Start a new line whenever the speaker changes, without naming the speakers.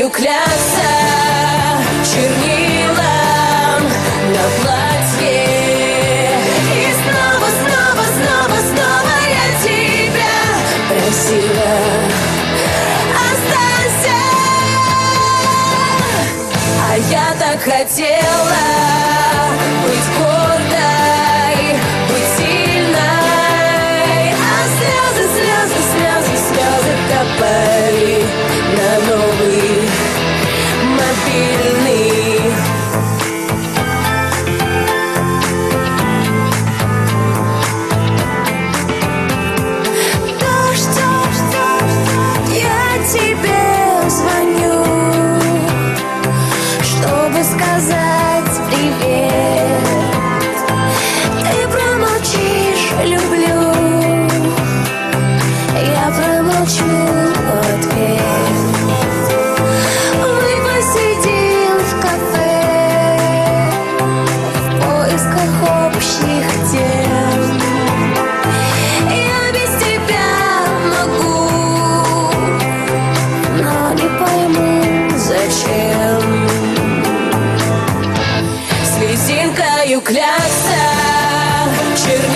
слезинкою клякса чернилам на платье. И снова, снова, снова, снова я тебя просила: останься. А я так хотела быть гордой, быть сильной, а слезы, слезы, слезы, слезы капали на новый мобильный. Дождь, я тебе звоню, чтобы сказать привет. Ты промолчишь «люблю», я промолчу в ответ. Мы посидим в кафе в поисках общих тем. Я без тебя могу, но не пойму зачем. Слезинкою клякса чернилам